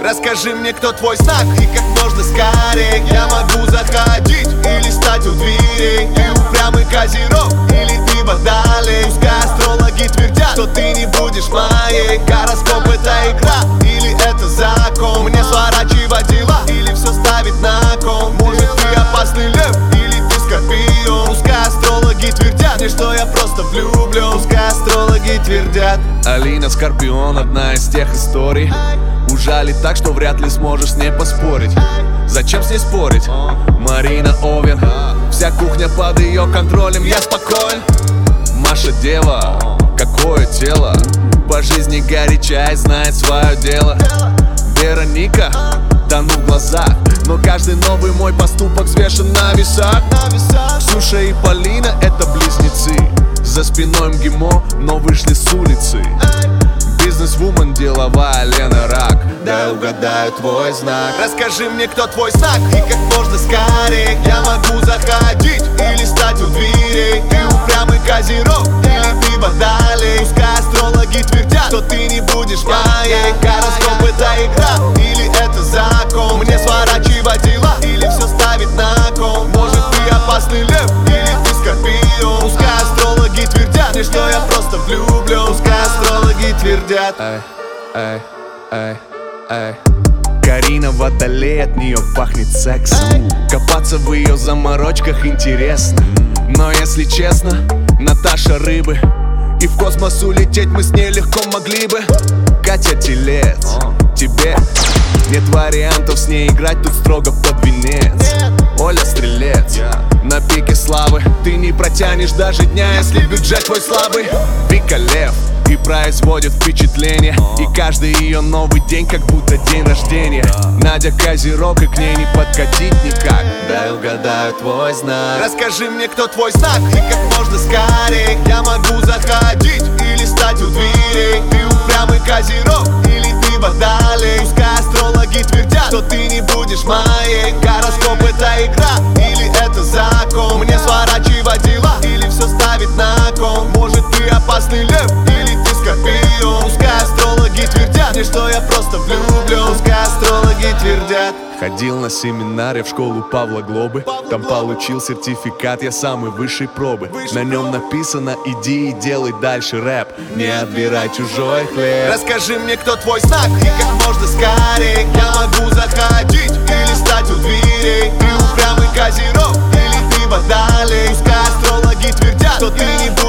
Расскажи мне, кто твой знак и как можно скорее. Я могу заходить или стать у дверей. Ты упрямый козерог или ты водолей? Пускай астрологи твердят, что ты не будешь моей. Гороскоп это игра или это закон? Мне сворачивать дела или все ставить на кон? Может ты опасный лев или ты скорпион? Пускай астрологи твердят мне, что я просто влюблен. Пускай астрологи твердят. Алина Скорпион, одна из тех историй. Ужалит так, что вряд ли сможешь с ней поспорить. Зачем с ней спорить? Марина Овен, вся кухня под ее контролем, я спокоен. Маша дева, какое тело, по жизни горяча и знает свое дело. Вероника, тону в глазах, но каждый новый мой поступок взвешен на весах. Ксюша и Полина — это близнецы. За спиной МГИМО, но вышли с улицы. Бизнес-вумен, деловая Лена Рак. Дай угадаю твой знак. Расскажи мне, кто твой знак и как можно скорее. Я могу заходить или стать у дверей. Ты упрямый козерог или ты водолей? Пускай астрологи твердят, что ты не будешь моей. Гороскоп это игра или это закон? Мне сворачивать дела или все ставить на кон? Может ты опасный лев или ты скорпион? Пускай астрологи твердят мне, что я просто влюблен. Пускай астрологи твердят. Карина Водолей, от нее пахнет сексом. Копаться в ее заморочках интересно. Но если честно, Наташа рыбы, и в космос улететь мы с ней легко могли бы. Катя Телец, тебе нет вариантов с ней играть, тут строго под венец. Оля Стрелец, на пике славы, ты не протянешь даже дня, если бюджет твой слабый. Вика Лев, и производит впечатление, и каждый ее новый день как будто день рождения. Надя Козерог, и к ней не подкатить никак. Дай угадаю твой знак. Расскажи мне, кто твой знак и как можно скорее. Я могу заходить или стать у дверей. Ты упрямый козерог или ты водолей? Пускай астрологи твердят, что ты не будешь моей. Гороскоп это игра или это закон? Мне сворачивать дела или все ставить на кон? Может ты опасный лев или ты скорпион? Пускай астрологи твердят мне, что я просто влюблен. Пускай астрологи твердят. Ходил на семинары в школу Павла Глобы. Там получил сертификат, я самый высшей пробы. На нем написано: иди и делай дальше рэп, не отбирай чужой хлеб. Расскажи мне, кто твой знак и как можно скорее. Я могу заходить или стать у дверей. Ты упрямый козерог или ты водолей? Пускай астрологи твердят, что ты не будешь